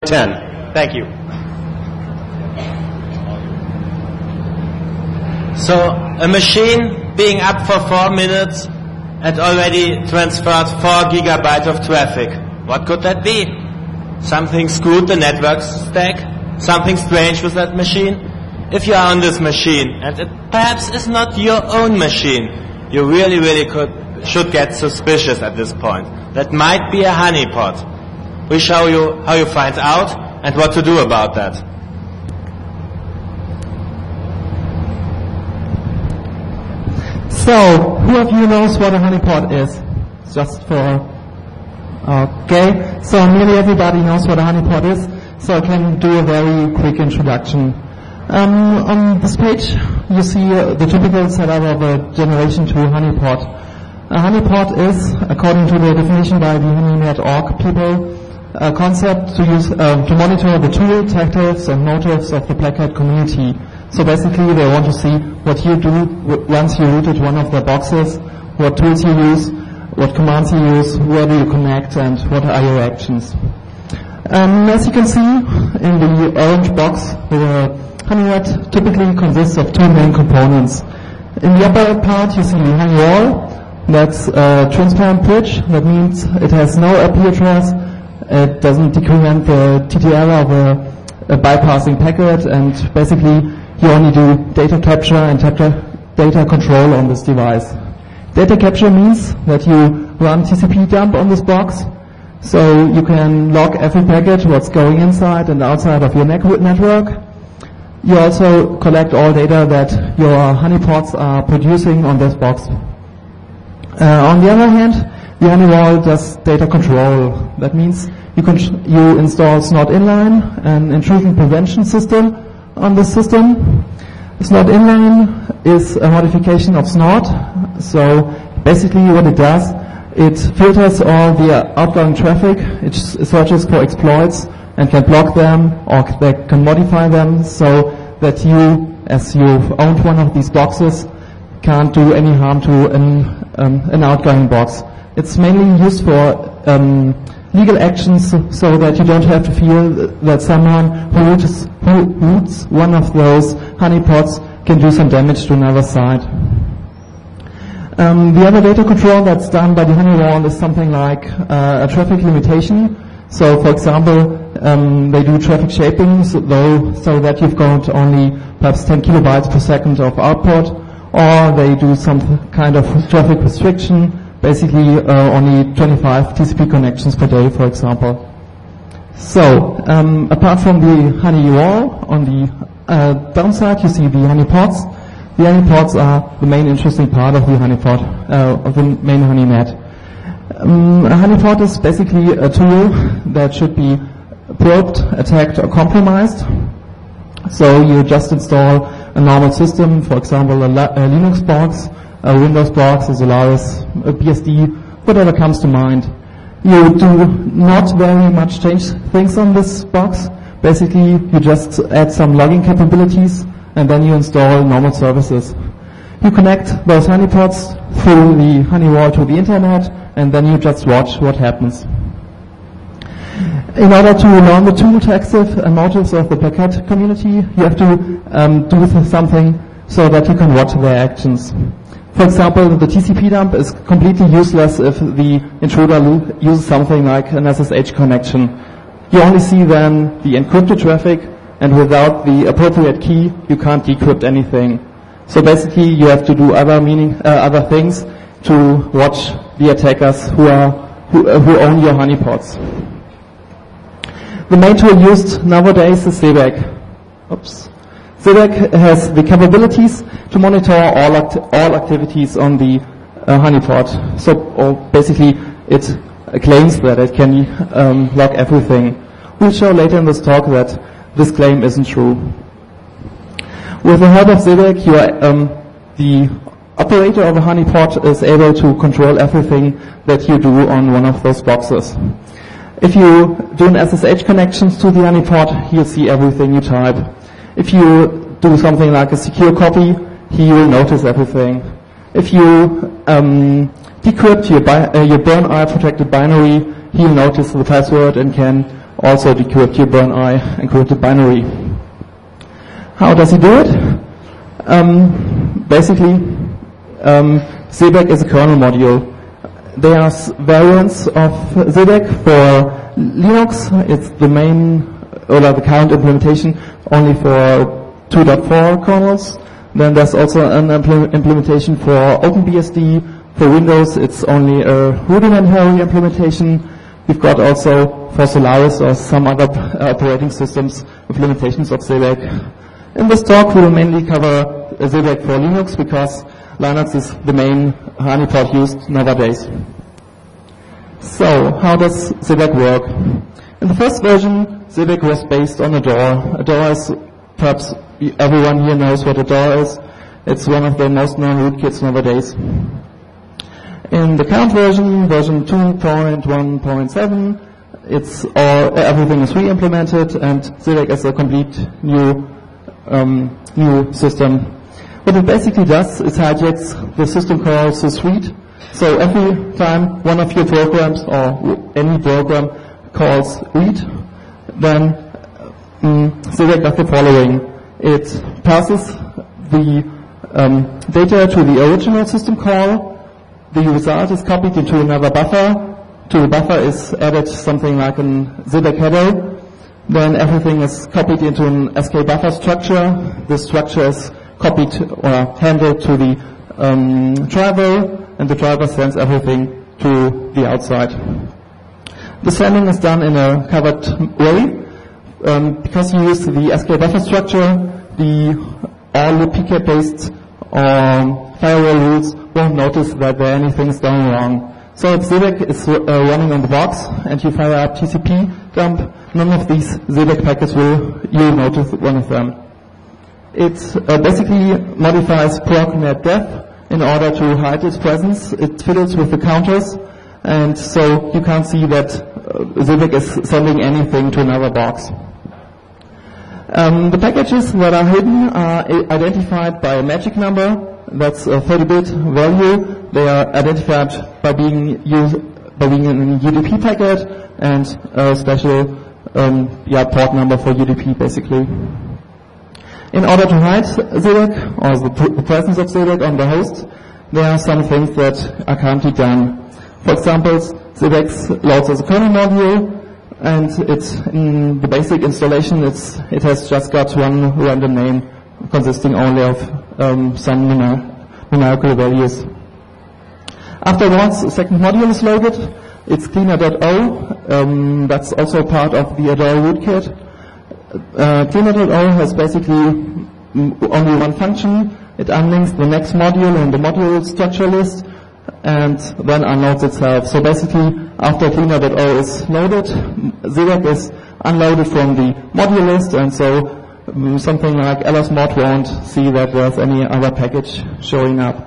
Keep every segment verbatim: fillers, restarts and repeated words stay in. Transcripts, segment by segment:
ten. Thank you. So a machine being up for four minutes and already transferred four gigabytes of traffic. What could that be? Something screwed the network stack? Something strange with that machine? If you are on this machine and it perhaps is not your own machine, you really, really could, should get suspicious at this point. That might be a honeypot. We show you how you find out and what to do about that. So, who of you knows what a honeypot is? Just for, okay, so nearly everybody knows what a honeypot is, so I can do a very quick introduction. Um, on this page, you see uh, the typical setup of a Generation two honeypot. A honeypot is, according to the definition by the HoneyNet dot org people, a concept to use uh, to monitor the tool, tactics, and motives of the Black Hat community. So basically, they want to see what you do w- once you rooted one of their boxes, what tools you use, what commands you use, where do you connect, and what are your actions. Um, as you can see in the orange box, the HoneyNet typically consists of two main components. In the upper part, you see the honey wall. That's a transparent bridge. That means it has no I P address. It doesn't decrement the T T L of a, a bypassing packet, and basically you only do data capture and data, data control on this device. Data capture means that you run T C P dump on this box, so you can log every packet, what's going inside and outside of your network. You also collect all data that your honeypots are producing on this box. Uh, on the other hand, the HoneyWall does data control. That means you, can you install Snort Inline, an intrusion prevention system on this system. Snort Inline is a modification of Snort. So basically what it does, it filters all the outgoing traffic, it searches for exploits and can block them or they can modify them so that you, as you've owned one of these boxes, can't do any harm to an, um, an outgoing box. It's mainly used for um, legal actions so that you don't have to fear that someone who roots, who roots one of those honeypots can do some damage to another side. Um, the other data control that's done by the HoneyWall is something like uh, a traffic limitation. So, for example, um, they do traffic shaping so, though, so that you've got only perhaps ten kilobytes per second of output, or they do some kind of traffic restriction, basically uh, only twenty-five T C P connections per day, for example. So, um, apart from the HoneyWall, on the uh, downside you see the honeypots. The honeypots are the main interesting part of the honeypot, uh, of the main HoneyNet. Um, a honeypot is basically a tool that should be probed, attacked, or compromised. So you just install a normal system, for example, a, La- a Linux box, a Windows box, a Solaris, a B S D, whatever comes to mind. You do not very much change things on this box. Basically, you just add some logging capabilities, and then you install normal services. You connect those honeypots through the HoneyWall to the internet, and then you just watch what happens. In order to learn the tool tactics and motives of the Black Hat community, you have to um, do something so that you can watch their actions. For example, the T C P dump is completely useless if the intruder lo- uses something like an S S H connection. You only see then the encrypted traffic, and without the appropriate key, you can't decrypt anything. So basically, you have to do other meaning, uh, other things to watch the attackers who are who, uh, who own your honeypots. The main tool used nowadays is Z B A C. Oops. Z B A C has the capabilities to monitor all act- all activities on the uh, honeypot. So or basically, it claims that it can um, log everything. We'll show later in this talk that this claim isn't true. With the help of Z B A C, you are, um, the operator of a honeypot is able to control everything that you do on one of those boxes. If you do an S S H connections to the honeypot, he'll see everything you type. If you do something like a secure copy, he will notice everything. If you um, decrypt your, bi- uh, your burn-I protected binary, he'll notice the password and can also the Q F Q burn I encrypted binary. How does he do it? Um, basically, um, Z B A C is a kernel module. There are variants of Z B A C for Linux. It's the main, or the current implementation only for two point four kernels. Then there's also an impl implementation for OpenBSD. For Windows, it's only a rudimentary implementation. We've got also for Solaris or some other uh, operating systems implementations of Z B A C. In this talk, we will mainly cover Z B A C for Linux because Linux is the main honeypot used nowadays. So, how does Z B A C work? In the first version, Z B A C was based on Adore. Adore is, perhaps everyone here knows what Adore is. It's one of the most known rootkits nowadays. In the current version, version two point one point seven, it's all, everything is re-implemented and Z B A C is a complete new, um, new system. What it basically does is hijacks the system call sysread. So every time one of your programs or any program calls read, then um, Z B A C does the following. It passes the um, data to the original system call. The result is copied into another buffer. To the buffer is added something like an Z B A C header. Then everything is copied into an S K buffer structure. The structure is copied or handed to the um, driver, and the driver sends everything to the outside. The sending is done in a covered way. Um, because you use the S K buffer structure, the all the P K I-based um, firewall rules won't notice that there anything is going wrong. So if Z B A C is uh, running on the box and you fire up T C P dump, none of these Z B A C packets will, you'll notice one of them. It uh, basically modifies procnet-def in order to hide its presence. It fiddles with the counters, and so you can't see that uh, Z B A C is sending anything to another box. Um, the packages that are hidden are identified by a magic number. That's a thirty bit value. They are identified by being used, by being in a U D P packet and a special um, yeah, port number for U D P, basically. In order to hide Z B A C or the, pr the presence of Z B A C on the host, there are some things that are currently done. For example, Z B A C loads as a kernel module, and it's in the basic installation. It's it has just got one random name consisting only of um, some numer numerical values. Afterwards, a second module is loaded. It's cleaner dot o. Um, that's also part of the Adore rootkit. Uh, cleaner dot o has basically only one function. It unlinks the next module in the module structure list and then unloads itself. So basically, after cleaner dot o is loaded, Z B A C is unloaded from the module list, and so um, something like lsmod won't see that there's any other package showing up.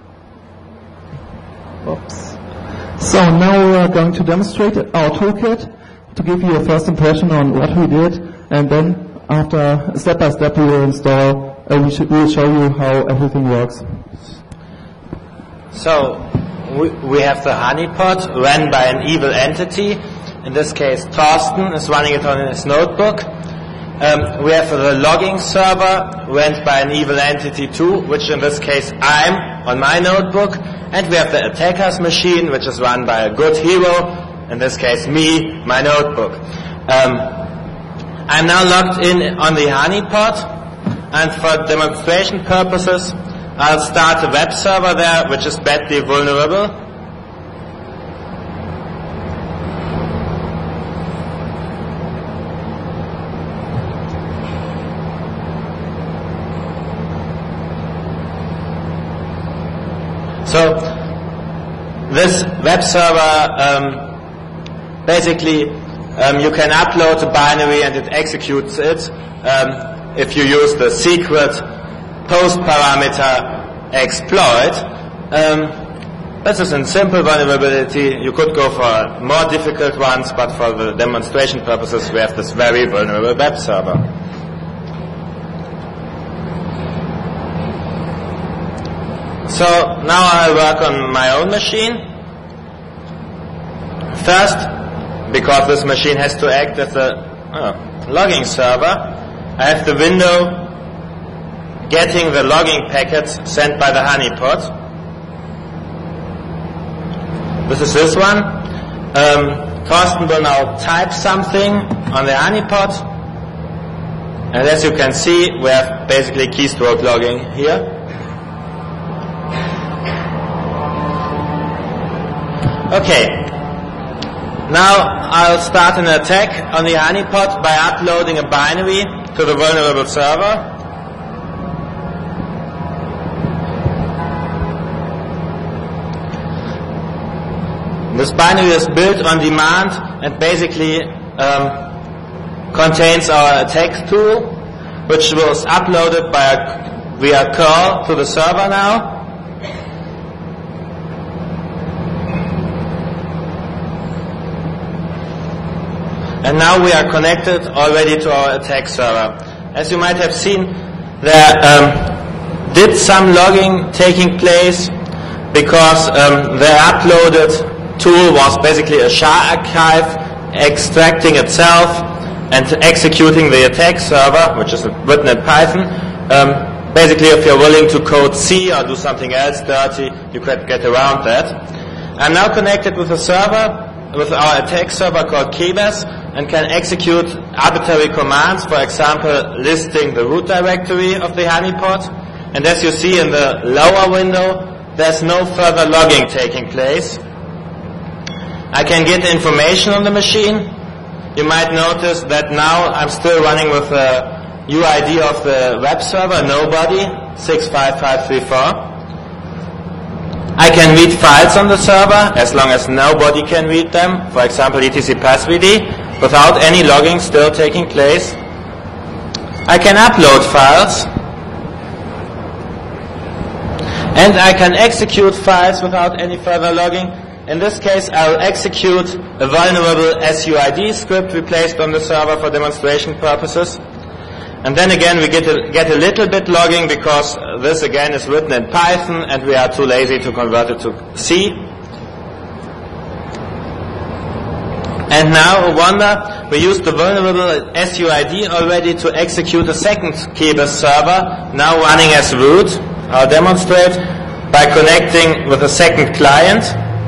Oops. So now we are going to demonstrate our toolkit to give you a first impression on what we did, and then after step by step we will install, uh, we, we will show you how everything works. So we, we have the honeypot run by an evil entity. In this case, Thorsten is running it on his notebook. Um, we have the logging server run by an evil entity too, which in this case I'm on my notebook. And we have the attacker's machine, which is run by a good hero, in this case me, my notebook. Um, I'm now logged in on the honeypot, and for demonstration purposes, I'll start a web server there, which is badly vulnerable. So this web server, um, basically, um, you can upload a binary and it executes it um, if you use the secret post parameter exploit. Um, this is a simple vulnerability. You could go for more difficult ones, but for the demonstration purposes, we have this very vulnerable web server. So now I'll work on my own machine. First, because this machine has to act as a uh, logging server, I have the window getting the logging packets sent by the honeypot. This is this one. Um, Thorsten will now type something on the honeypot, and as you can see, we have basically keystroke logging here. Okay, now I'll start an attack on the honeypot by uploading a binary to the vulnerable server. This binary is built on demand and basically um, contains our attack tool, which was uploaded by a, via curl to the server now. And now we are connected already to our attack server. As you might have seen, there um, did some logging taking place because um, the uploaded tool was basically a SHA archive extracting itself and executing the attack server, which is written in Python. Um, basically, if you're willing to code C or do something else dirty, you could get around that. I'm now connected with a server, with our attack server called Kebas, and can execute arbitrary commands, for example, listing the root directory of the honeypot. And as you see in the lower window, there's no further logging taking place. I can get information on the machine. You might notice that now I'm still running with the U I D of the web server, nobody, six five five three four. I can read files on the server as long as nobody can read them, for example etc passvd, without any logging still taking place. I can upload files, and I can execute files without any further logging. In this case, I'll execute a vulnerable S U I D script we placed on the server for demonstration purposes. And then again, we get a, get a little bit logging because this again is written in Python and we are too lazy to convert it to C. And now, a wonder, we used the vulnerable S U I D already to execute a second Kebas server, now running as root. I'll demonstrate by connecting with a second client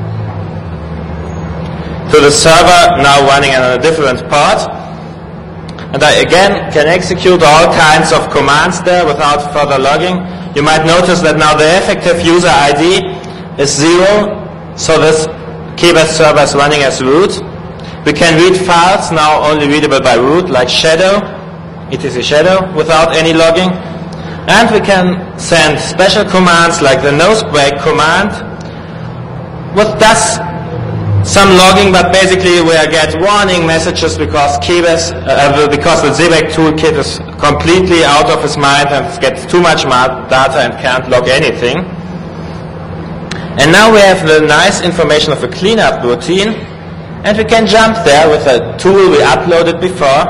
to the server, now running on a different port. And I again can execute all kinds of commands there without further logging. You might notice that now the effective user I D is zero, so this Kebas server is running as root. We can read files now only readable by root, like shadow, etc shadow, without any logging. And we can send special commands like the nosebreak command, which does some logging, but basically we get warning messages because Kebas, uh, because the Zebec toolkit is completely out of his mind and gets too much data and can't log anything. And now we have the nice information of a cleanup routine, and we can jump there with a tool we uploaded before.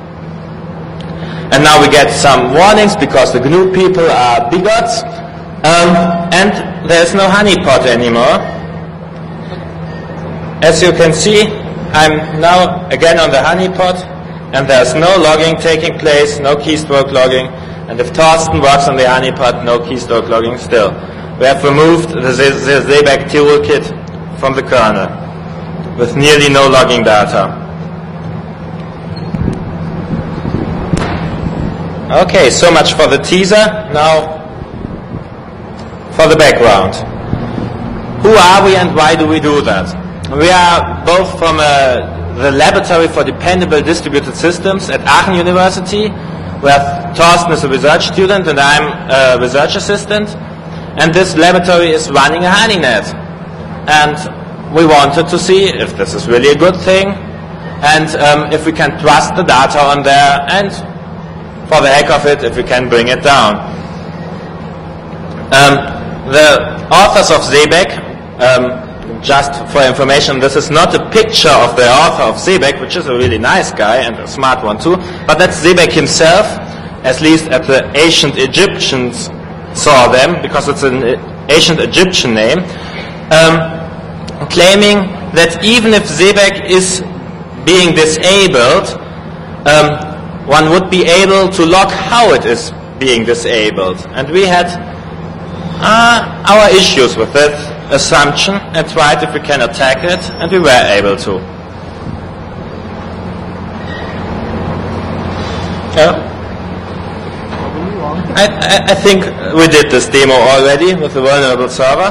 And now we get some warnings because the G N U people are bigots, um, and there's no honeypot anymore. As you can see, I'm now again on the honeypot, and there's no logging taking place, no keystroke logging, and if Thorsten works on the honeypot, no keystroke logging still. We have removed the, the Zebec toolkit from the kernel, with nearly no logging data. Okay, so much for the teaser. Now, for the background. Who are we and why do we do that? We are both from uh, the Laboratory for Dependable Distributed Systems at Aachen University, where Thorsten is a research student and I'm a research assistant. And this laboratory is running a HoneyNet. And we wanted to see if this is really a good thing, and um, if we can trust the data on there, and for the heck of it, if we can bring it down. Um, the authors of Zebec, um, just for information, this is not a picture of the author of Zebec, which is a really nice guy and a smart one too, but that's Zebec himself, at least at the ancient Egyptians saw them, because it's an ancient Egyptian name, um, claiming that even if Zebec is being disabled, um, one would be able to log how it is being disabled. And we had uh, our issues with that assumption and tried if we can attack it, and we were able to. Yeah. I, I, I think we did this demo already with the vulnerable server.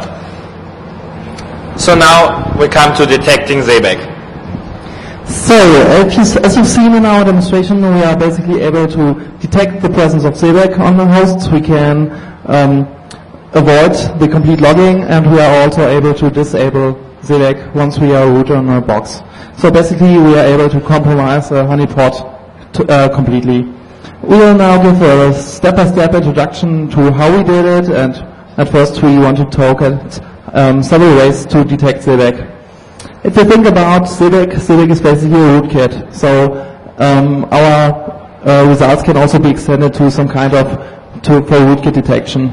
So now we come to detecting Seebeck. So, as you've seen in our demonstration, we are basically able to detect the presence of Seebeck on the hosts. We can um, avoid the complete logging, and we are also able to disable Seebeck once we are root on a box. So basically, we are able to compromise a honeypot to, uh, completely. We will now give a step-by-step introduction to how we did it, and at first we want to talk at um, several ways to detect Seebeck. If you think about Seebeck, Seebeck is basically a rootkit, so um, our uh, results can also be extended to some kind of to, for rootkit detection.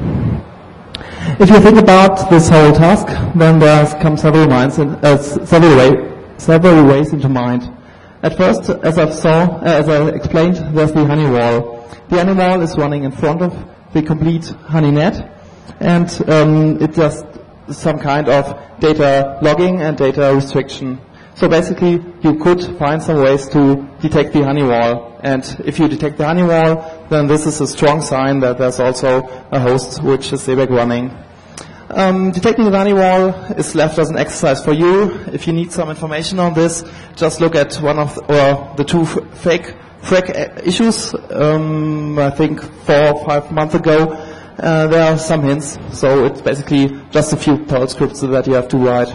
If you think about this whole task, then there come several minds in, uh, several, way, several ways into mind. At first, as I saw, uh, as I explained, there's the honey wall. The honey wall is running in front of the complete honey net, and um, it does some kind of data logging and data restriction. So basically, you could find some ways to detect the honey wall. And if you detect the honey wall, then this is a strong sign that there's also a host which is Seebeck running. Um, detecting the honey wall is left as an exercise for you. If you need some information on this, just look at one of the, or the two f- fake FRAC issues. Um, I think four or five months ago. Uh, there are some hints, so it's basically just a few Perl scripts that you have to write.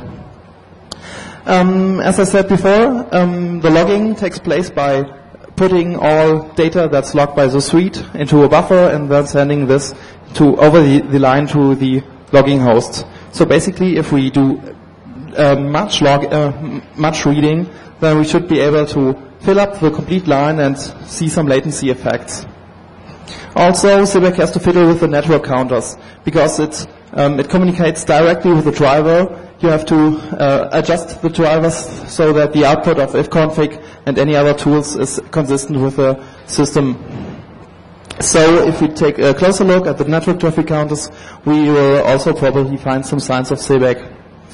Um, as I said before, um, the logging takes place by putting all data that's logged by the suite into a buffer and then sending this to over the, the line to the logging host. So basically, if we do uh, much log, uh, much reading, then we should be able to fill up the complete line and see some latency effects. Also, Seebeck has to fiddle with the network counters because it um, it communicates directly with the driver. You have to uh, adjust the drivers so that the output of ifconfig and any other tools is consistent with the system. So, if we take a closer look at the network traffic counters, we will also probably find some signs of Seebeck.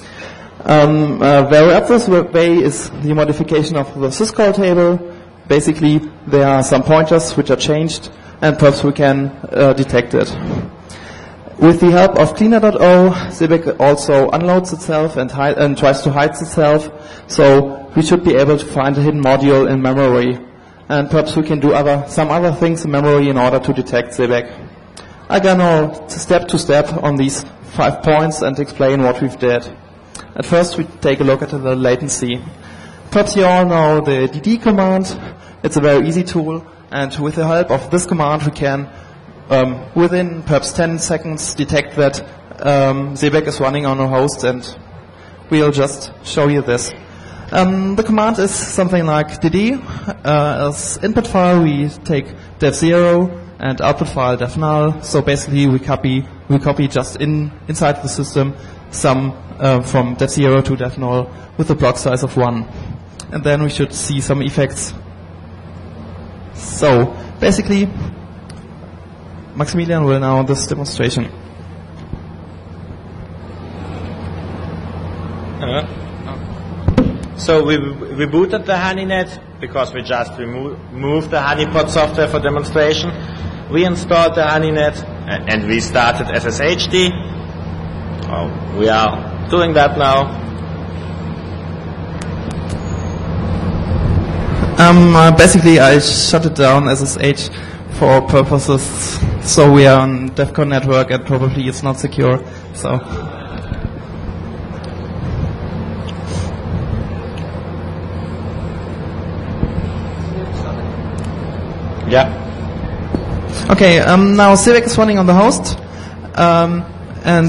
Um, a very obvious way is the modification of the syscall table. Basically, there are some pointers which are changed, and perhaps we can uh, detect it. With the help of cleaner dot o, Seebeck also unloads itself and, hide, and tries to hide itself, so we should be able to find a hidden module in memory. And perhaps we can do other, some other things in memory in order to detect Seebeck. I go now step to step on these five points and explain what we've did. At first, we take a look at the latency. Perhaps you all know the D D command. It's a very easy tool. And with the help of this command, we can, um, within perhaps ten seconds, detect that um, Seebeck is running on a host, and we'll just show you this. Um, the command is something like D D. Uh, as input file, we take dev zero and output file dev null. So basically, we copy we copy just in inside the system some uh, from dev zero to dev null with a block size of one, and then we should see some effects. So, basically, Maximilian will now this demonstration. Uh, so we, we booted the HoneyNet because we just remo- moved the honeypot software for demonstration. We installed the HoneyNet and, and we started S S H D. Oh, we are doing that now. Um, uh, basically, I shut it down S S H for purposes, so we are on DEFCON network and probably it's not secure. So, yeah. Okay. Um, now Seebeck is running on the host, um, and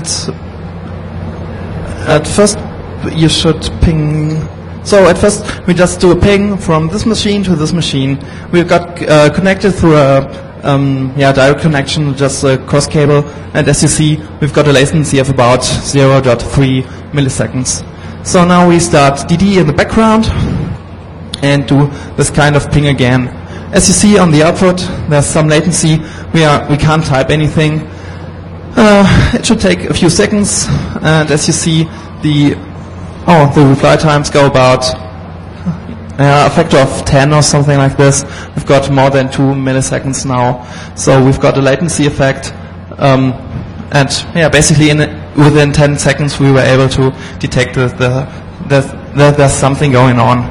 at first you should ping. So at first we just do a ping from this machine to this machine. We've got uh, connected through a um, yeah direct connection, just a cross cable, and as you see, we've got a latency of about zero point three milliseconds. So now we start D D in the background, and do this kind of ping again. As you see on the output, there's some latency. We are we can't type anything. Uh, it should take a few seconds, and as you see, the oh the reply times go about uh, a factor of ten or something like this. We've got more than two milliseconds now, so we've got a latency effect. Um, and yeah, basically in within ten seconds we were able to detect that the, the, the, there's something going on.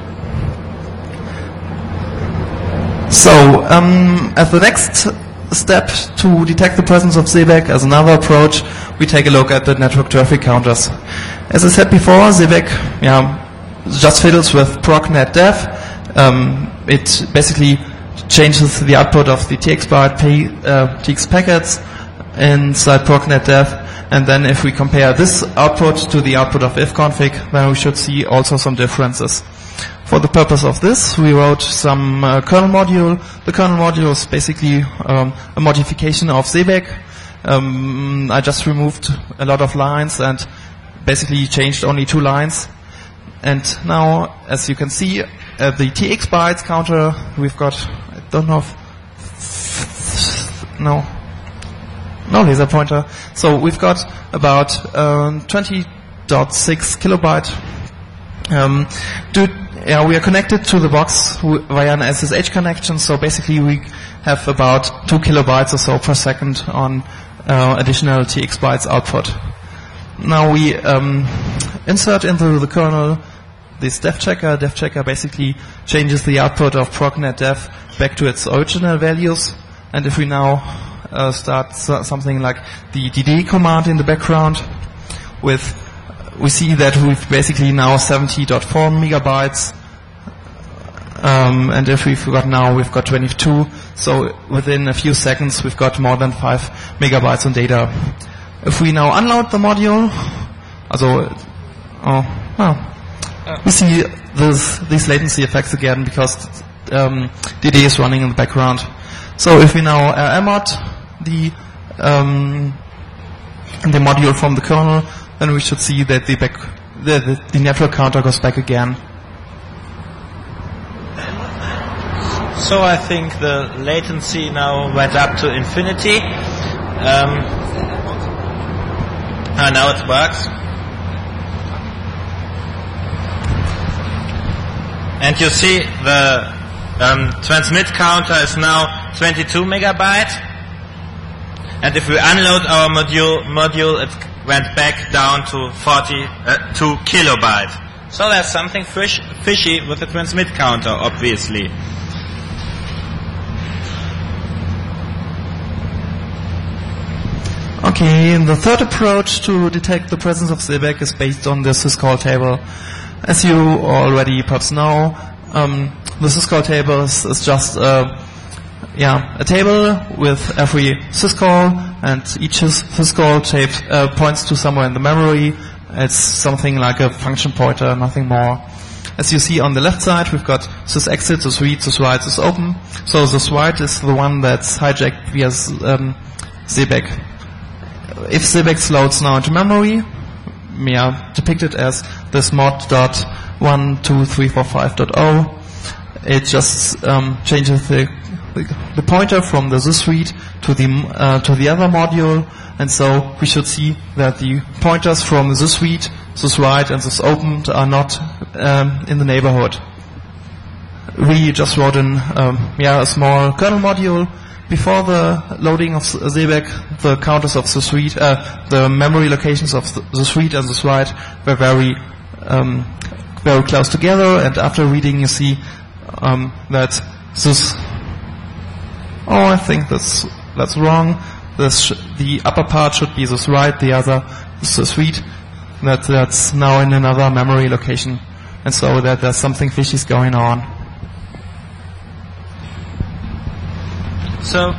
So, um, as the next step to detect the presence of Seebeck, as another approach, we take a look at the network traffic counters. As I said before, Seebeck yeah, just fiddles with procnetdev. Um, it basically changes the output of the T X byte P, uh, T X packets inside procnetdev, and then if we compare this output to the output of ifconfig, then we should see also some differences. For the purpose of this, we wrote some uh, kernel module. The kernel module is basically um, a modification of Seebeck. Um, I just removed a lot of lines and basically changed only two lines. And now, as you can see, uh, the T X bytes counter, we've got, I don't know if, no, no laser pointer. So we've got about um, twenty point six kilobyte. Um, do, yeah, we are connected to the box w- via an S S H connection, so basically we have about two kilobytes or so per second on uh, additional T X bytes output. Now we um, insert into the kernel this dev checker. Dev checker basically changes the output of procnetdev back to its original values, and if we now uh, start so- something like the D D command in the background, with we see that we've basically now seventy point four megabytes, um, and if we've got now, we've got twenty-two, so within a few seconds we've got more than five megabytes on data. If we now unload the module, also, oh, well, we see this, these latency effects again because um, D D is running in the background. So if we now uh, mod the um, the module from the kernel, then we should see that the back the, the, the network counter goes back again. So I think the latency now went up to infinity. Um, ah, now it works. And you see the um, transmit counter is now twenty-two megabyte. And if we unload our module, module it went back down to forty-two kilobyte. So there's something fish, fishy with the transmit counter, obviously. Okay, and the third approach to detect the presence of Seebeck is based on the syscall table. As you already perhaps know, um, the syscall table is, is just uh, yeah, a table with every syscall, and each syscall tape, uh, points to somewhere in the memory. It's something like a function pointer, nothing more. As you see on the left side, we've got sysexit, sysread, syswrite, sysopen. So syswrite is the one that's hijacked via um, Seebeck. If Seebeck loads now into memory, yeah, depicted as this mod dot one two three four five dot zero, it just um, changes the, the the pointer from the sysread to the uh, to the other module, and so we should see that the pointers from the sysread, syswrite, and sysopen are not um, in the neighborhood. We just wrote in um, yeah a small kernel module. Before the loading of Seebeck, the counters of sysread, uh, the memory locations of sysread and syswrite were very, um, very close together. And after reading, you see um, that this. Oh, I think that's that's wrong. This sh- the upper part should be syswrite, the other sysread. That that's now in another memory location, and so that there's something fishy going on. So,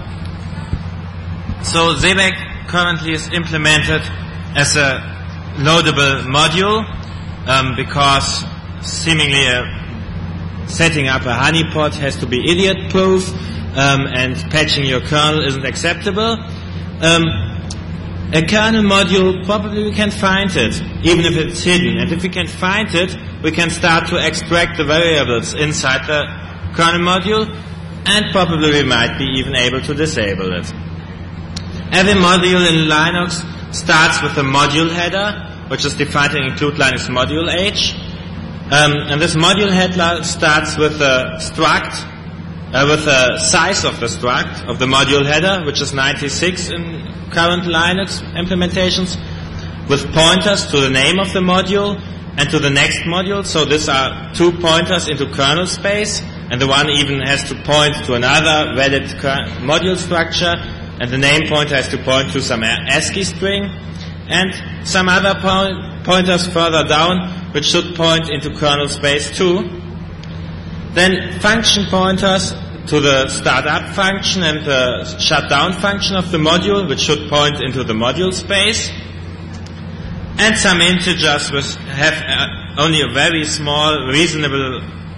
so Seebeck currently is implemented as a loadable module um, because seemingly a, setting up a honeypot has to be idiot-proof um, and patching your kernel isn't acceptable. Um, a kernel module, probably we can find it, even if it's hidden. And if we can find it, we can start to extract the variables inside the kernel module, and probably we might be even able to disable it. Every module in Linux starts with a module header, which is defined in include Linux module H. Um, and this module header starts with a struct, uh, with the size of the struct, of the module header, which is ninety-six in current Linux implementations, with pointers to the name of the module and to the next module. So these are two pointers into kernel space, and the one even has to point to another valid module structure, and the name pointer has to point to some ASCII string, and some other point pointers further down, which should point into kernel space too. Then function pointers to the startup function and the shutdown function of the module, which should point into the module space. And some integers which have uh, only a very small, reasonable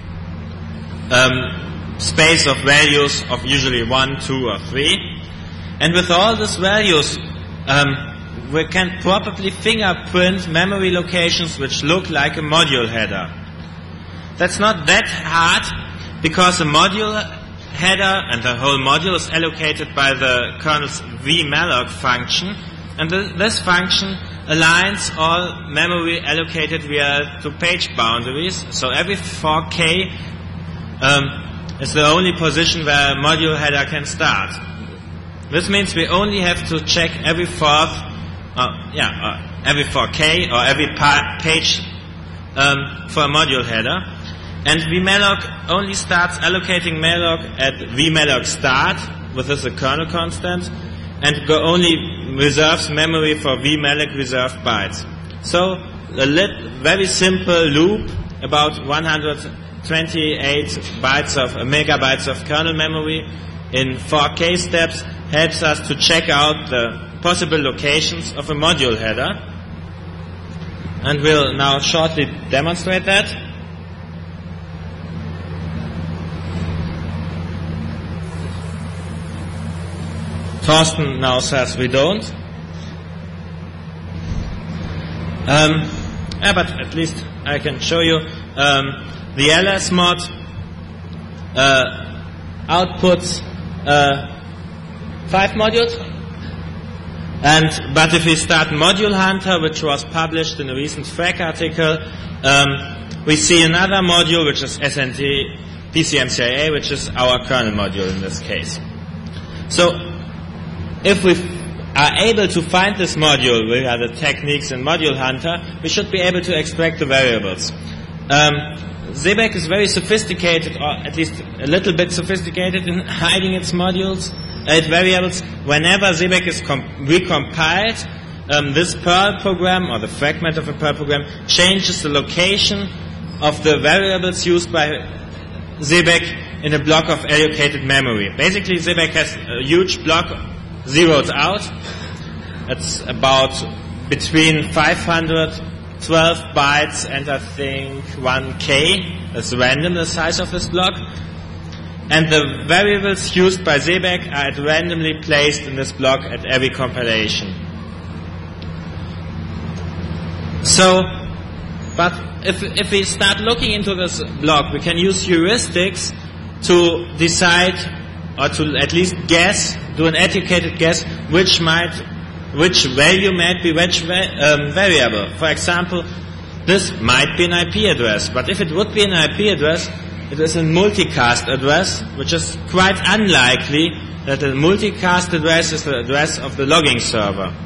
um, space of values of usually one, two, or three. And with all these values, um, we can probably fingerprint memory locations which look like a module header. That's not that hard, because the module header and the whole module is allocated by the kernel's vmalloc function, and th this function aligns all memory allocated via to page boundaries. So every four K um, is the only position where a module header can start. This means we only have to check every fourth, uh, yeah, uh, every four K or every pa page um, for a module header. And vmalloc only starts allocating malloc at vmalloc start, with this a kernel constant, and go only reserves memory for vmalloc reserved bytes. So a lit very simple loop, about one hundred twenty-eight bytes of uh, megabytes of kernel memory in four K steps, helps us to check out the possible locations of a module header. And we'll now shortly demonstrate that. Thorsten now says we don't. Um, yeah, but at least I can show you. Um, the L S mod uh, outputs uh, five modules. And but if we start Module Hunter, which was published in a recent Frack article, um, we see another module, which is S N T P C M C I A, which is our kernel module in this case. So if we are able to find this module via the techniques in Module Hunter, we should be able to extract the variables. Um, Zebec is very sophisticated, or at least a little bit sophisticated, in hiding its modules, uh, its variables. Whenever Zebec is recompiled, um, this Perl program, or the fragment of a Perl program, changes the location of the variables used by Zebec in a block of allocated memory. Basically, Zebec has a huge block zeroed out. It's about between five hundred twelve bytes and I think one K. It's random, the size of this block. And the variables used by Zebec are randomly placed in this block at every compilation. So, but if, if we start looking into this block, we can use heuristics to decide, or to at least guess, do an educated guess, which might, which value might be which um, variable. For example, this might be an I P address, but if it would be an I P address, it is a multicast address, which is quite unlikely that a multicast address is the address of the logging server.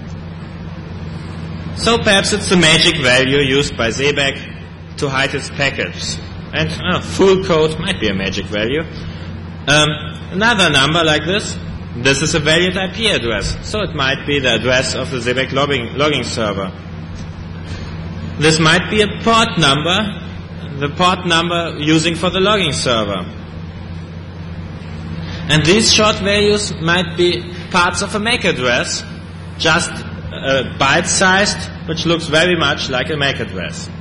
So perhaps it's the magic value used by Zebec to hide its packets. And uh, full code might be a magic value. Um, another number like this, this is a valid I P address, so it might be the address of the Zebec logging, logging server. This might be a port number, the port number using for the logging server. And these short values might be parts of a M A C address, just uh, byte-sized, which looks very much like a M A C address.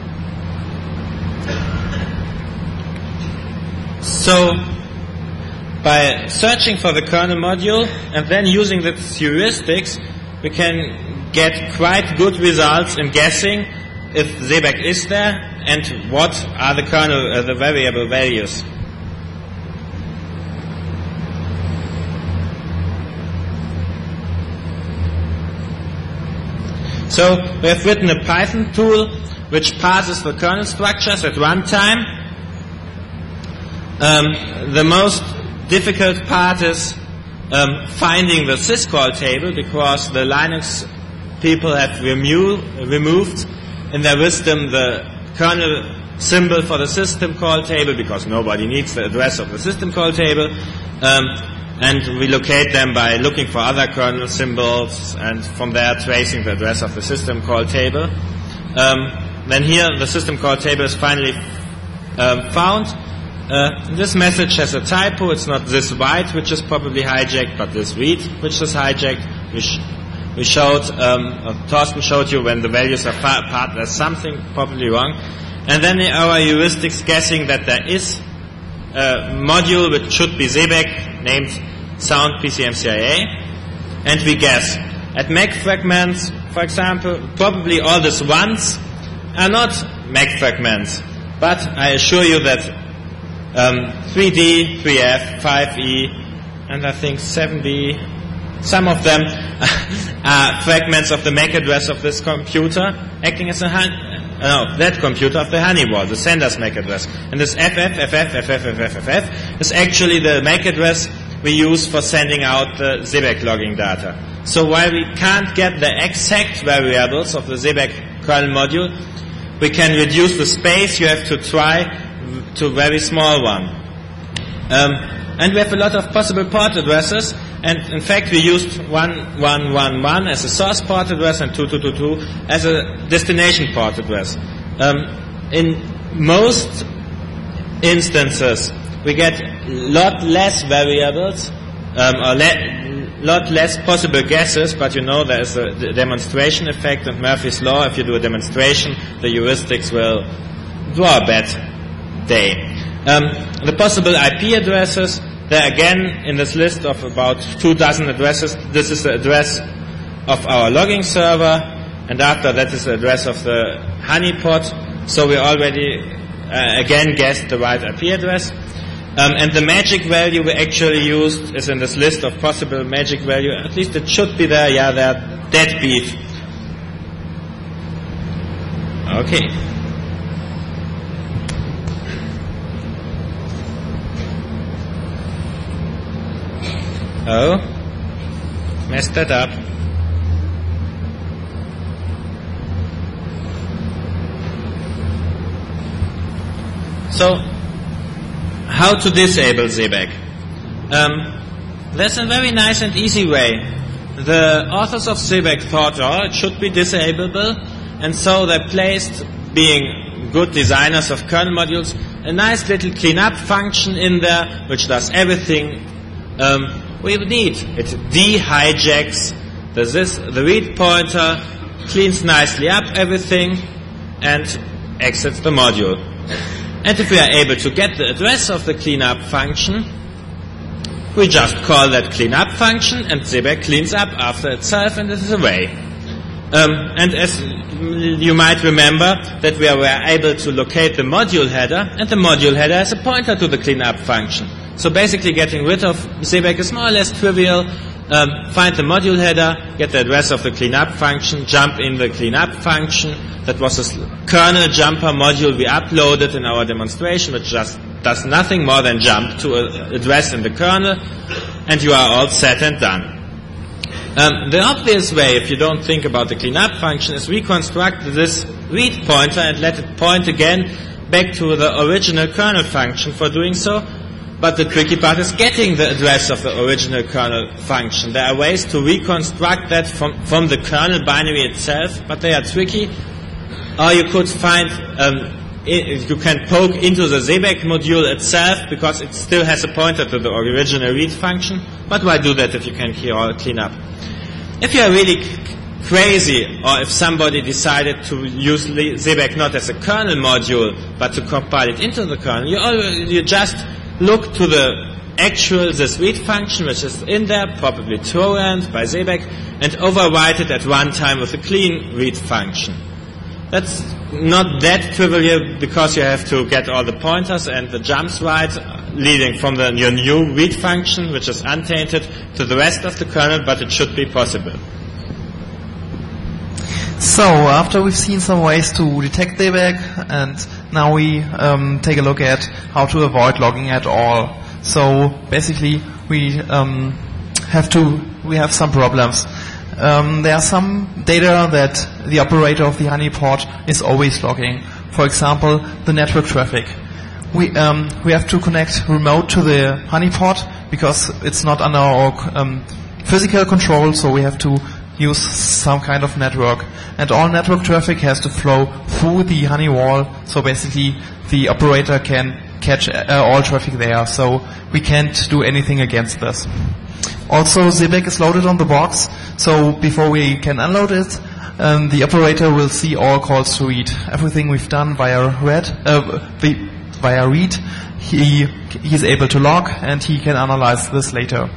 So, by searching for the kernel module and then using the heuristics, we can get quite good results in guessing if Seebeck is there and what are the kernel, uh, the variable values. So we have written a Python tool which parses the kernel structures at runtime. Um, the most difficult part is um, finding the syscall table, because the Linux people have remo removed in their wisdom the kernel symbol for the system call table, because nobody needs the address of the system call table. Um, and we locate them by looking for other kernel symbols and from there tracing the address of the system call table. Um, then here the system call table is finally um, found. Uh, this message has a typo. It's not this write which is probably hijacked, but this read which is hijacked. We, sh we showed, um, uh, Thorsten showed you when the values are part, there's something probably wrong. And then our heuristics guessing that there is a module which should be Seebeck named sound P C M C I A, and we guess. At Mac fragments, for example, probably all these ones are not Mac fragments, but I assure you that um, three D, three F, five E, and I think seven B, some of them are fragments of the M A C address of this computer acting as a no, that computer of the Honeywell, the sender's M A C address. And this F F, F F, F F, F F, F F is actually the M A C address we use for sending out the Seebeck logging data. So while we can't get the exact variables of the Seebeck kernel module, we can reduce the space you have to try to a very small one. Um, and we have a lot of possible port addresses, and in fact we used one one one one as a source port address and two two two two as a destination port address. Um, in most instances we get a lot less variables, um, or le lot less possible guesses, but you know there is a the demonstration effect and Murphy's Law. If you do a demonstration, the heuristics will draw a bad day. Um, the possible I P addresses, there again in this list of about two dozen addresses, this is the address of our logging server, and after that is the address of the honeypot. So we already uh, again guessed the right I P address. Um, and the magic value we actually used is in this list of possible magic value. At least it should be there. Yeah, they're dead beef. Okay. Oh, messed that up. So, how to disable Seebeck? Um, there's a very nice and easy way. The authors of Seebeck thought, oh, it should be disableable, and so they placed, being good designers of kernel modules, a nice little cleanup function in there, which does everything um, we need. It de-hijacks the, this, the read pointer, cleans nicely up everything, and exits the module. And if we are able to get the address of the cleanup function, we just call that cleanup function, and Seebeck cleans up after itself, and it is away. Um, and as you might remember, that we were able to locate the module header, and the module header has a pointer to the cleanup function. So basically getting rid of Seebeck is more or less trivial. Um, find the module header, get the address of the cleanup function, jump in the cleanup function. That was a kernel jumper module we uploaded in our demonstration, which just does nothing more than jump to an address in the kernel, and you are all set and done. Um, the obvious way, if you don't think about the cleanup function, is reconstruct this read pointer and let it point again back to the original kernel function for doing so. But the tricky part is getting the address of the original kernel function. There are ways to reconstruct that from, from the kernel binary itself, but they are tricky. Or you could find, um, it, you can poke into the Seebeck module itself, because it still has a pointer to the original read function. But why do that if you can clean up? If you are really crazy, or if somebody decided to use Seebeck not as a kernel module, but to compile it into the kernel, you, already, you just look to the actual this read function, which is in there, probably Torrent by Seebeck, and overwrite it at runtime with a clean read function. That's not that trivial because you have to get all the pointers and the jumps right, leading from the, your new read function, which is untainted, to the rest of the kernel, but it should be possible. So, after we've seen some ways to detect debug, and now we um, take a look at how to avoid logging at all. So, basically, we um, have to, we have some problems. Um, there are some data that the operator of the honeypot is always logging. For example, the network traffic. We um, we have to connect remote to the honeypot because it's not under our um, physical control, so we have to use some kind of network. And all network traffic has to flow through the honey wall, so basically the operator can catch uh, all traffic there, so we can't do anything against this. Also, Seebeck is loaded on the box, so before we can unload it, um, the operator will see all calls to read. Everything we've done via read, uh, via read, he he's able to log, and he can analyze this later.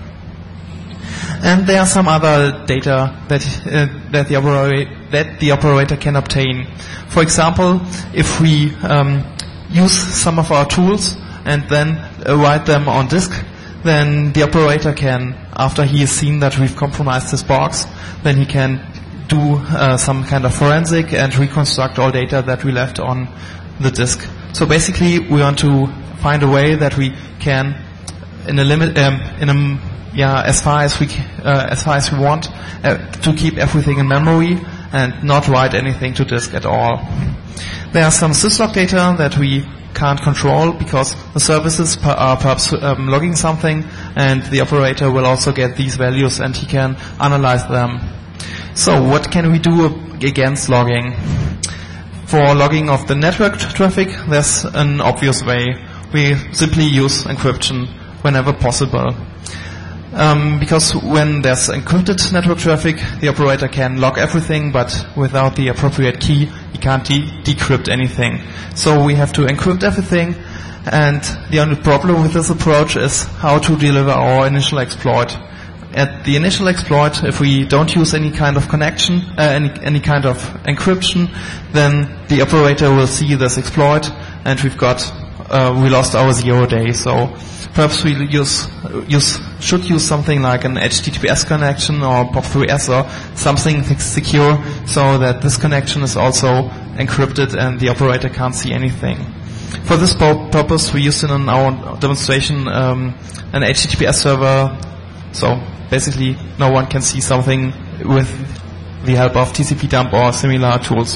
And there are some other data that uh, that the operator that the operator can obtain. For example, if we um, use some of our tools and then uh, write them on disk, then the operator can, after he has seen that we've compromised his box, then he can do uh, some kind of forensic and reconstruct all data that we left on the disk. So basically, we want to find a way that we can, in a limit, um, in a yeah, as far as we uh, as far as we want, uh, to keep everything in memory and not write anything to disk at all. There are some syslog data that we can't control because the services per, are perhaps um, logging something, and the operator will also get these values and he can analyze them. So what can we do against logging? For logging of the network traffic, there's an obvious way. We simply use encryption whenever possible. Um, because when there's encrypted network traffic, the operator can log everything, but without the appropriate key, he can't de- decrypt anything. So we have to encrypt everything, and the only problem with this approach is how to deliver our initial exploit. At the initial exploit, if we don't use any kind of connection, uh, any, any kind of encryption, then the operator will see this exploit, and we've got, uh, we lost our zero day. So perhaps we use, use, should use something like an H T T P S connection or P O P three S or something secure so that this connection is also encrypted and the operator can't see anything. For this purpose, we used in our demonstration um, an H T T P S server, so basically no one can see something with the help of T C P dump or similar tools.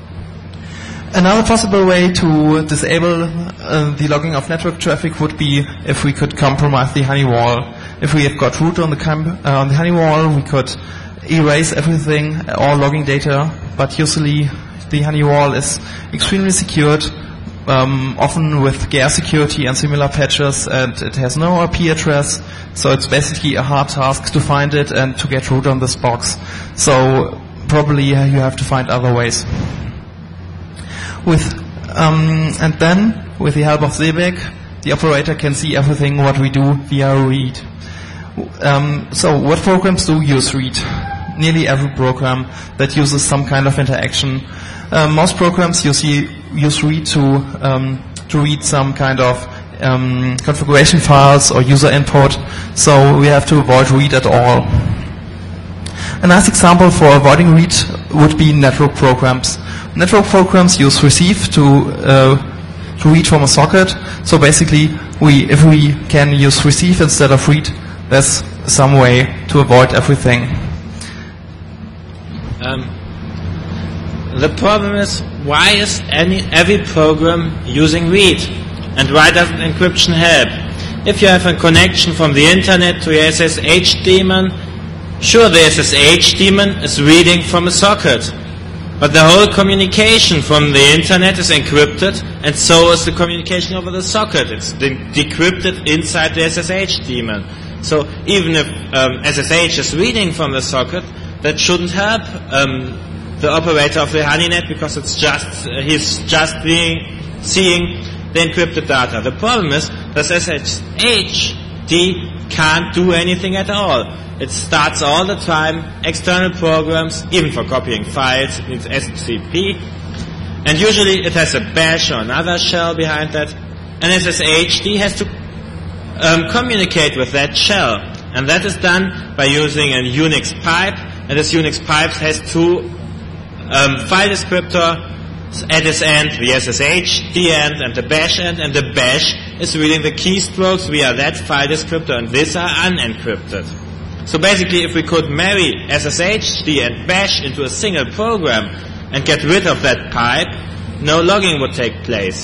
Another possible way to disable uh, the logging of network traffic would be if we could compromise the honey wall. If we have got root on the, com- uh, on the honey wall, we could erase everything, all logging data, but usually the honey wall is extremely secured, um, often with G A R security and similar patches, and it has no I P address, so it's basically a hard task to find it and to get root on this box. So probably uh, you have to find other ways. With um, and then, with the help of Seebeck, the operator can see everything what we do via read. Um, so, what programs do use read? Nearly every program that uses some kind of interaction. Uh, most programs use use read to um, to read some kind of um, configuration files or user input. So we have to avoid read at all. A nice example for avoiding read would be network programs. Network programs use receive to uh, to read from a socket. So basically, we if we can use receive instead of read, there's some way to avoid everything. Um, the problem is, why is any every program using read, and why doesn't encryption help? If you have a connection from the internet to your S S H daemon, sure, the S S H daemon is reading from a socket. But the whole communication from the internet is encrypted, and so is the communication over the socket. It's de- decrypted inside the S S H daemon. So even if um, S S H is reading from the socket, that shouldn't help um, the operator of the honeynet, because it's just uh, he's just being seeing the encrypted data. The problem is that S S H D can't do anything at all. It starts all the time external programs, even for copying files, it needs S C P. And usually it has a bash or another shell behind that. And S S H D has to um, communicate with that shell. And that is done by using a Unix pipe. And this Unix pipe has two um, file descriptor at its end, the S S H D end and the bash end. And the bash is reading the keystrokes via that file descriptor. And these are unencrypted. So basically, if we could marry S S H D and bash into a single program and get rid of that pipe, no logging would take place.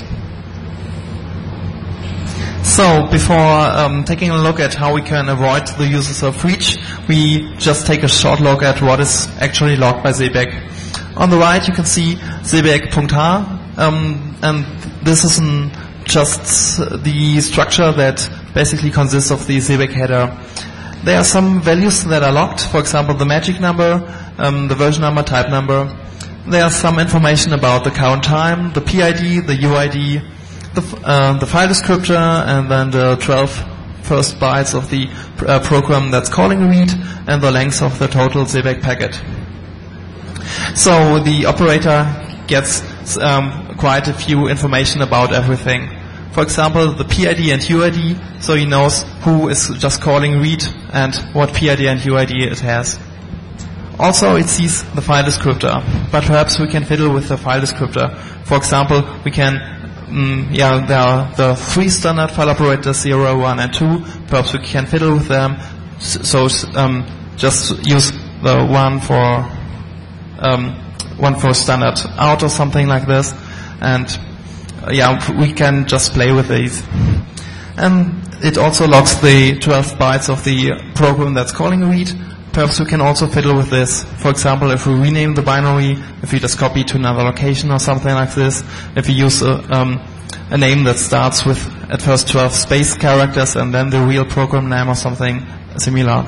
So before um, taking a look at how we can avoid the uses of reach, we just take a short look at what is actually logged by Seebeck. On the right, you can see seebeck.h, um, and this is an, just the structure that basically consists of the Seebeck header. There are some values that are locked, for example, the magic number, um, the version number, type number. There are some information about the current time, the P I D, the U I D, the, uh, the file descriptor, and then the twelve first bytes of the uh, program that's calling read, and the length of the total Seebeck packet. So the operator gets um, quite a few information about everything. For example, the P I D and U I D, so he knows who is just calling read and what P I D and U I D it has. Also, it sees the file descriptor, but perhaps we can fiddle with the file descriptor. For example, we can, um, yeah, there are the three standard file operators, zero, one, and two. Perhaps we can fiddle with them. So um, just use the one for um, one for standard out or something like this, and uh, yeah, we can just play with these. And it also logs the twelve bytes of the program that's calling read. Perhaps we can also fiddle with this. For example, if we rename the binary, if we just copy to another location or something like this, if we use a, um, a name that starts with at first twelve space characters and then the real program name or something similar.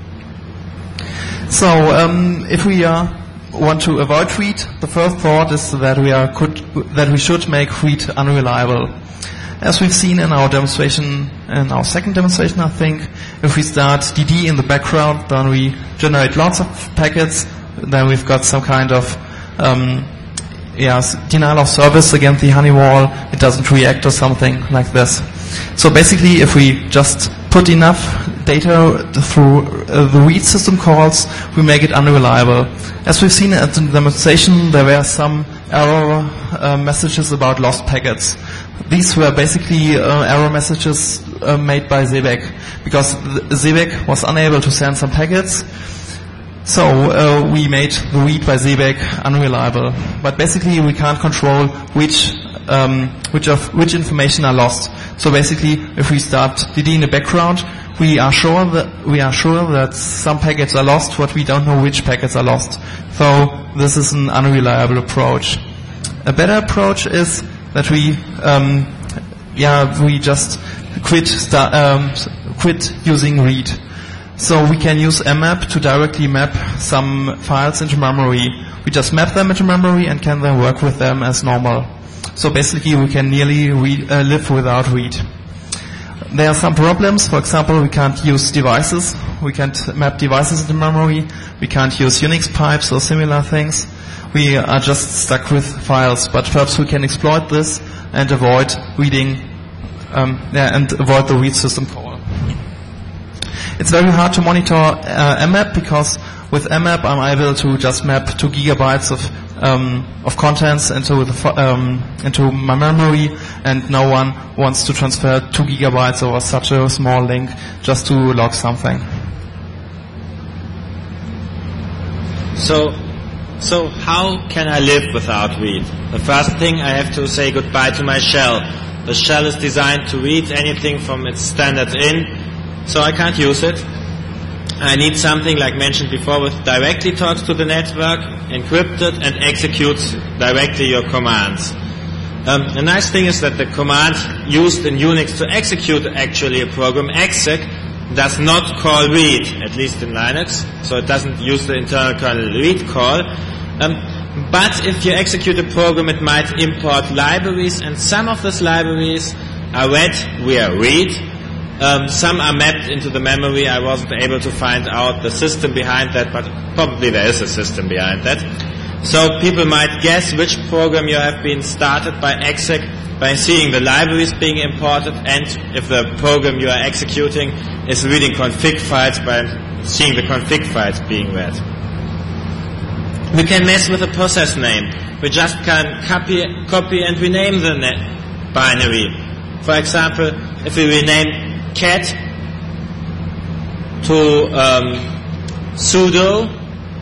So um, if we uh, want to avoid read, the first thought is that we are could that we should make read unreliable. As we've seen in our demonstration, in our second demonstration, I think, if we start D D in the background, then we generate lots of packets, then we've got some kind of um, yeah, denial of service against the Honeywell, it doesn't react or something like this. So basically, if we just put enough data through uh, the read system calls, we make it unreliable. As we've seen at the demonstration, there were some error uh, messages about lost packets. These were basically uh, error messages uh, made by Seebeck, because Seebeck was unable to send some packets. So uh, we made the read by Seebeck unreliable. But basically we can't control which um, which of which information are lost. So basically, if we start D D in the background, we are sure that we are sure that some packets are lost, but we don't know which packets are lost. So this is an unreliable approach. A better approach is that we, um, yeah, we just quit start, um, quit using read. So we can use mmap to directly map some files into memory. We just map them into memory and can then work with them as normal. So basically, we can nearly read, uh, live without read. There are some problems. For example, we can't use devices. We can't map devices into memory. We can't use Unix pipes or similar things. We are just stuck with files, but perhaps we can exploit this and avoid reading, um, yeah, and avoid the read system call. It's very hard to monitor uh, mmap, because with mmap I'm able to just map two gigabytes of um, of contents into the um, into my memory, and no one wants to transfer two gigabytes over such a small link just to log something. So. So how can I live without read? The first thing, I have to say goodbye to my shell. The shell is designed to read anything from its standard in, so I can't use it. I need something, like mentioned before, which directly talks to the network, encrypted, and executes directly your commands. Um, the nice thing is that the command used in Unix to execute actually a program, exec, does not call read, at least in Linux, so it doesn't use the internal kernel read call. Um, but if you execute a program, it might import libraries, and some of those libraries are read via read, Um, some are mapped into the memory. I wasn't able to find out the system behind that, but probably there is a system behind that. So people might guess which program you have been started by exec by seeing the libraries being imported, and if the program you are executing is reading config files by seeing the config files being read. We can mess with the process name. We just can copy, copy and rename the binary. For example, if we rename cat to um, sudo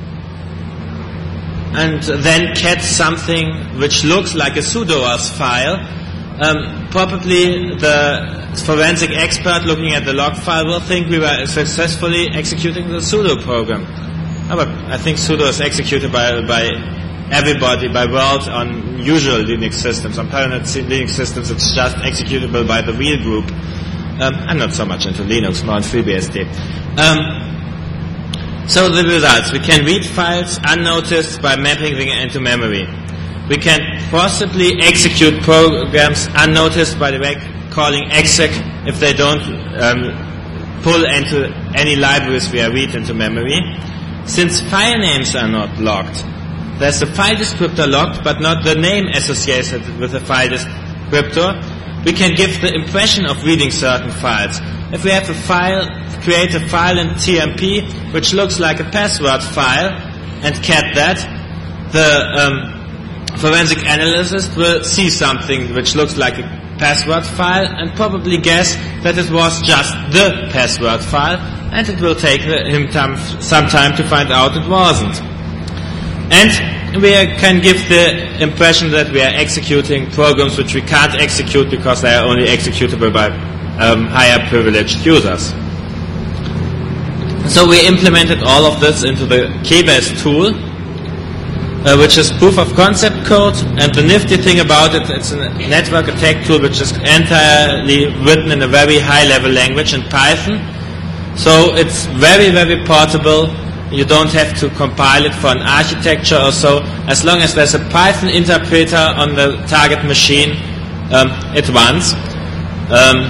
and then cat something which looks like a sudoers file, um, probably the forensic expert looking at the log file will think we were successfully executing the sudo program. Oh, but I think sudo is executed by, by everybody, by world on usual Linux systems. On parallel Linux systems it's just executable by the real group. Um, I'm not so much into Linux, more on FreeBSD. Um, so the results. We can read files unnoticed by mapping them into memory. We can possibly execute programs unnoticed by the way calling exec if they don't um, pull into any libraries we are read into memory. Since file names are not logged, there's a file descriptor logged but not the name associated with the file descriptor. We can give the impression of reading certain files. If we have a file, create a file in T M P which looks like a password file and cat that, the um, forensic analyst will see something which looks like a password file and probably guess that it was just the password file, and it will take him time, some time to find out it wasn't. And we can give the impression that we are executing programs which we can't execute because they are only executable by um, higher privileged users. So we implemented all of this into the KBase tool, uh, which is proof of concept code. And the nifty thing about it, it's a network attack tool which is entirely written in a very high level language in Python. So it's very, very portable. You don't have to compile it for an architecture or so. As long as there's a Python interpreter on the target machine, um, it runs. Um,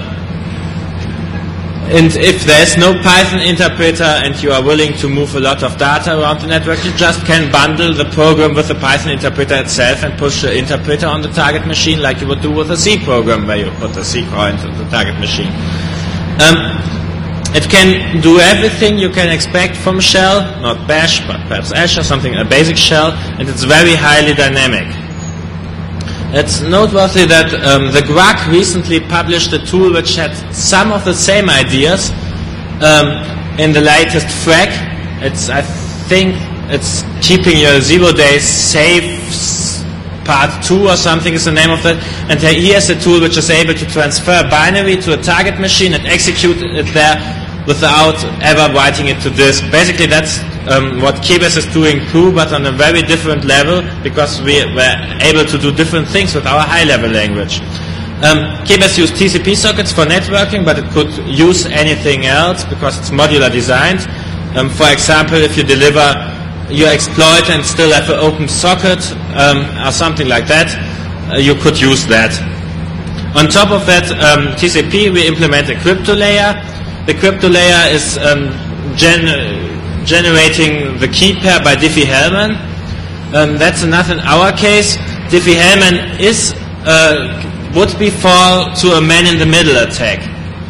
and if there's no Python interpreter and you are willing to move a lot of data around the network, you just can bundle the program with the Python interpreter itself and push the interpreter on the target machine like you would do with a C program where you put the C core into the target machine. Um, It can do everything you can expect from shell, not bash, but perhaps Ash or something, a basic shell, and it's very highly dynamic. It's noteworthy that um, the G R A C recently published a tool which had some of the same ideas um, in the latest FRAC. It's, I think, it's keeping your zero days safe part two or something is the name of that. And here's a tool which is able to transfer binary to a target machine and execute it there without ever writing it to disk. Basically, that's um, what KBase is doing too, but on a very different level because we were able to do different things with our high-level language. Um, KBase used T C P sockets for networking, but it could use anything else because it's modular designed. Um, for example, if you deliver your exploit and still have an open socket um, or something like that, uh, you could use that. On top of that, um, T C P, we implement a crypto layer. The crypto layer is um, gen- generating the key pair by Diffie-Hellman. Um, that's enough in our case. Diffie-Hellman is uh, would be fall to a man-in-the-middle attack.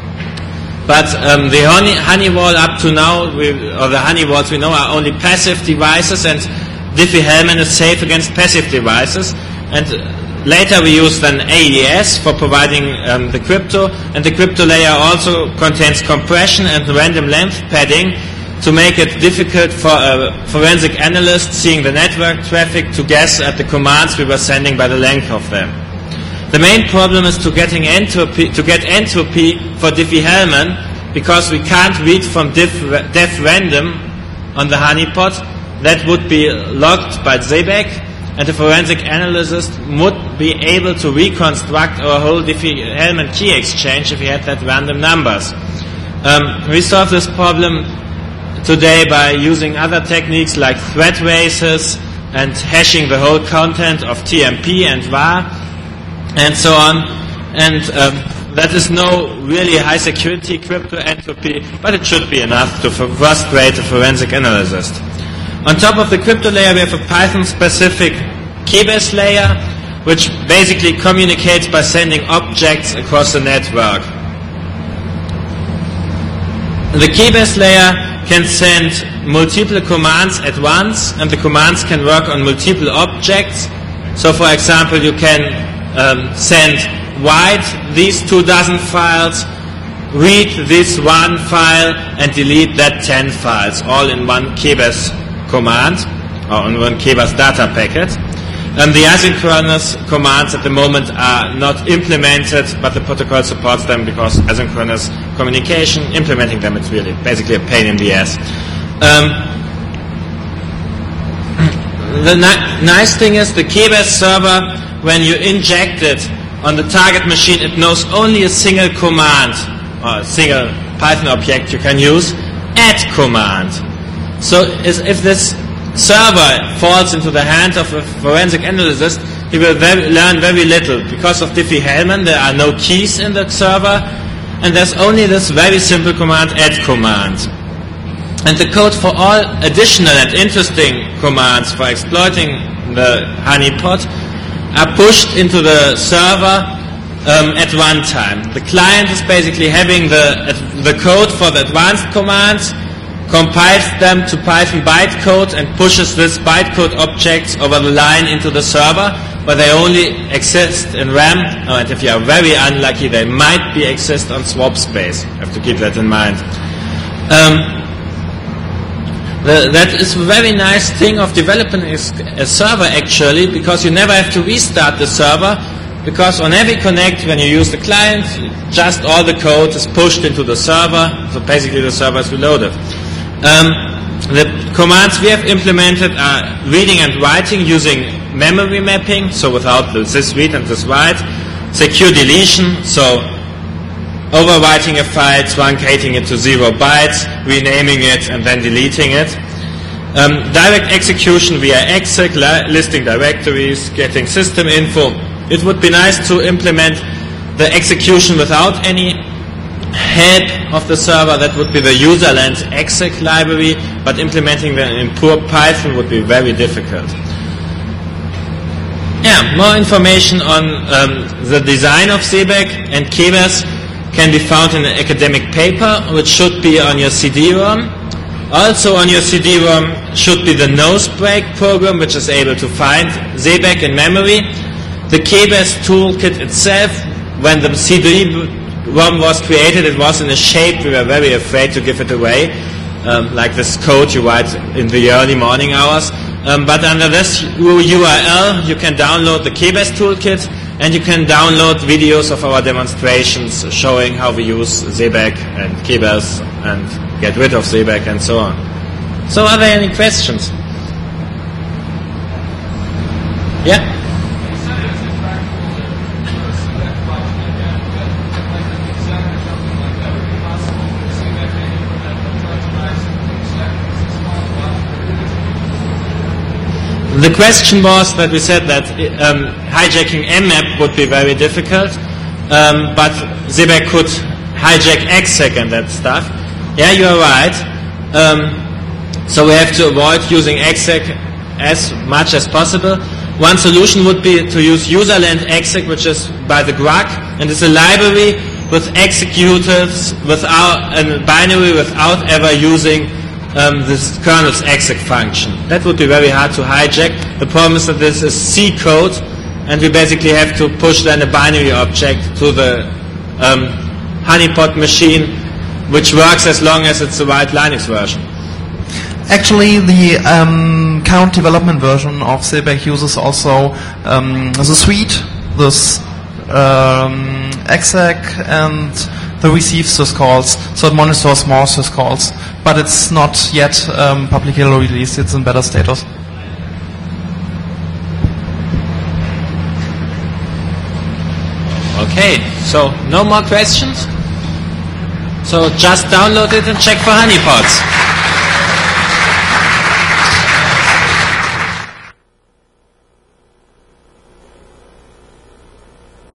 But um, the honey, Honeywall up to now, we, or the Honeywalls we know are only passive devices, and Diffie-Hellman is safe against passive devices. And later we used an A E S for providing um, the crypto, and the crypto layer also contains compression and random length padding to make it difficult for a forensic analyst seeing the network traffic to guess at the commands we were sending by the length of them. The main problem is to getting entropy, to get entropy for Diffie-Hellman, because we can't read from def, def random on the honeypot. That would be logged by Zebec, and the forensic analyst would be able to reconstruct our whole Diffie-Hellman key exchange if we had that random numbers. Um, we solve this problem today by using other techniques like thread races and hashing the whole content of T M P and var and so on. And um, that is no really high security crypto entropy, but it should be enough to frustrate a forensic analyst. On top of the crypto layer, we have a Python specific keybase layer, which basically communicates by sending objects across the network. The keybase layer can send multiple commands at once, and the commands can work on multiple objects. So for example, you can um, send write these two dozen files, read this one file, and delete that ten files, all in one keybase command, or in one keybase data packet. And the asynchronous commands at the moment are not implemented, but the protocol supports them because asynchronous communication, implementing them, it's really basically a pain in the ass. Um, the ni- nice thing is the keybase server, when you inject it on the target machine, it knows only a single command, or a single Python object you can use, add command. So if this server falls into the hands of a forensic analyst, he will very, learn very little. Because of Diffie-Hellman, there are no keys in the server, and there's only this very simple command, add command. And the code for all additional and interesting commands for exploiting the honeypot are pushed into the server um, at runtime. The client is basically having the, the code for the advanced commands, compiles them to Python bytecode and pushes this bytecode objects over the line into the server, but they only exist in RAM, oh, and if you are very unlucky, they might be exist on swap space. You have to keep that in mind. Um, the, that is a very nice thing of developing a server actually, because you never have to restart the server, because on every connect, when you use the client, just all the code is pushed into the server, so basically the server is reloaded. Um, the commands we have implemented are reading and writing using memory mapping, so without the, this read and this write, secure deletion, so overwriting a file, truncating it to zero bytes, renaming it, and then deleting it. Um, direct execution via exec, li- listing directories, getting system info. It would be nice to implement the execution without any help of the server. That would be the userland exec library, but implementing them in pure Python would be very difficult. Yeah, more information on um, the design of Zeebeck and Keybase can be found in an academic paper, which should be on your C D ROM. Also on your C D ROM should be the Nosebreak program, which is able to find Zeebeck in memory. The Keybase toolkit itself, when the C D ROM was created, it was in a shape we were very afraid to give it away, um, like this code you write in the early morning hours. Um, but under this U R L, you can download the Keybase toolkit, and you can download videos of our demonstrations showing how we use Zeebeck and Keybase and get rid of Zeebeck and so on. So are there any questions? Yeah? The question was that we said that um, hijacking M map would be very difficult, um, but Zeebeck could hijack exec and that stuff. Yeah, you are right. Um, so we have to avoid using exec as much as possible. One solution would be to use userland exec, which is by the Grug, and it's a library with executors without a binary without ever using Um, this kernel's exec function. That would be very hard to hijack. The problem is that this is C code, and we basically have to push then a binary object to the um, honeypot machine, which works as long as it's the right Linux version. Actually, the um, current development version of Zeebeck uses also um, the suite, this um, exec, and the receive syscalls, so it monitors more syscalls, but it's not yet um, publicly released. It's in beta status. Okay, so no more questions? So just download it and check for honeypots.